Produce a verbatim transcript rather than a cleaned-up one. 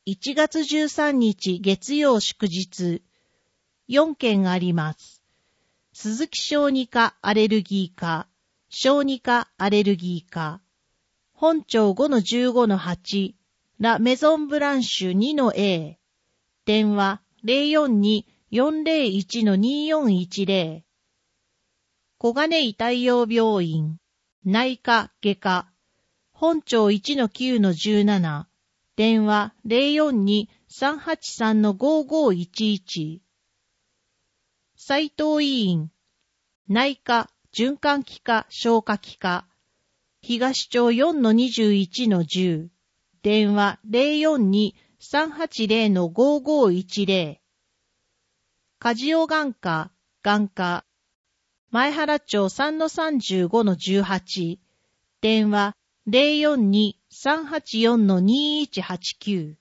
いちがつじゅうさんにち月曜祝日。よんけんあります。鈴木小児科アレルギー科、小児科アレルギー科。本庁 ごのじゅうごのはち、ラ・メゾンブランシュ にのエー。電話 ゼロよんに よんゼロいち によんいちゼロ。小金井太陽病院、内科外科。本庁 いちのきゅうのじゅうなな。電話 ゼロよんに さんはちさん ごごいちいち。斉藤医院、内科、循環器科、消化器科。東町 よんのにじゅういちのじゅう。電話 ゼロよんに さんはちゼロ ごごいちゼロ。カジオ眼科、眼科。前原町 さんのさんじゅうごのじゅうはち。電話 ゼロよんに さんはちよんのにいちはちきゅう。